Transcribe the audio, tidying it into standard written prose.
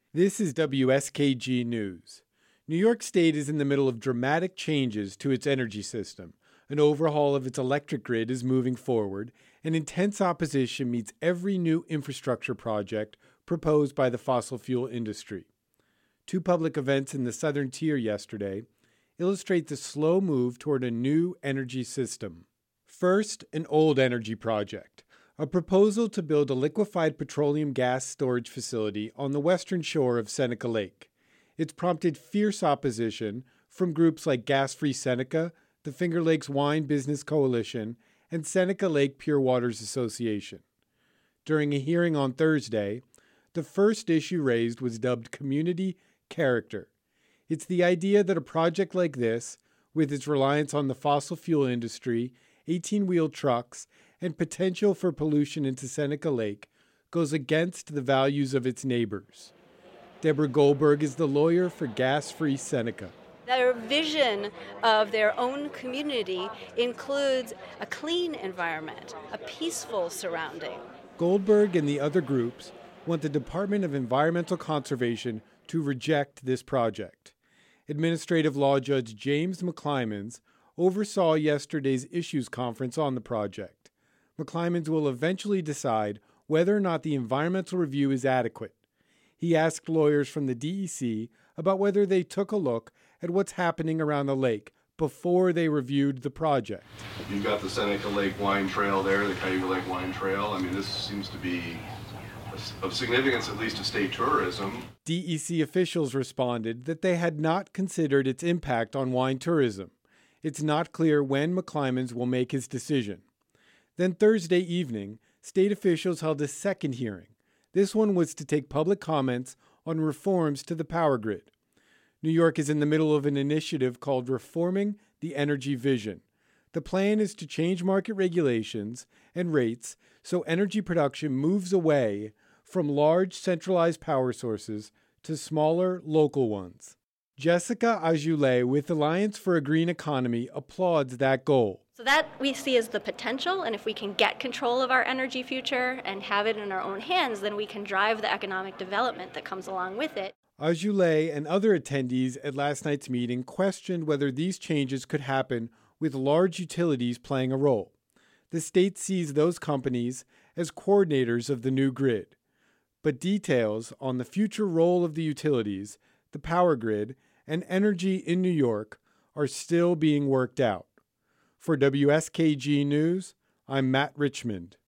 This is WSKG News. New York State is in the middle of dramatic changes to its energy system. An overhaul of its electric grid is moving forward, and intense opposition meets every new infrastructure project proposed by the fossil fuel industry. Two public events in the Southern Tier yesterday illustrate the slow move toward a new energy system. First, an old energy project. A proposal to build a liquefied petroleum gas storage facility on the western shore of Seneca Lake. It's prompted fierce opposition from groups like Gas Free Seneca, the Finger Lakes Wine Business Coalition, and Seneca Lake Pure Waters Association. During a hearing on Thursday, the first issue raised was dubbed community character. It's the idea that a project like this, with its reliance on the fossil fuel industry, 18-wheel trucks, and potential for pollution into Seneca Lake, goes against the values of its neighbors. Deborah Goldberg is the lawyer for Gas Free Seneca. Their vision of their own community includes a clean environment, a peaceful surrounding. Goldberg and the other groups want the Department of Environmental Conservation to reject this project. Administrative Law Judge James McClymans oversaw yesterday's issues conference on the project. McClymans will eventually decide whether or not the environmental review is adequate. He asked lawyers from the DEC about whether they took a look at what's happening around the lake before they reviewed the project. You've got the Seneca Lake Wine Trail there, the Cayuga Lake Wine Trail. I mean, this seems to be of significance, at least to state tourism. DEC officials responded that they had not considered its impact on wine tourism. It's not clear when McClymans will make his decision. Then Thursday evening, state officials held a second hearing. This one was to take public comments on reforms to the power grid. New York is in the middle of an initiative called Reforming the Energy Vision. The plan is to change market regulations and rates so energy production moves away from large centralized power sources to smaller local ones. Jessica Ajoulay with Alliance for a Green Economy applauds that goal. So that we see as the potential, and if we can get control of our energy future and have it in our own hands, then we can drive the economic development that comes along with it. Ajoulay and other attendees at last night's meeting questioned whether these changes could happen with large utilities playing a role. The state sees those companies as coordinators of the new grid. But details on the future role of the utilities, the power grid, and energy in New York are still being worked out. For WSKG News, I'm Matt Richmond.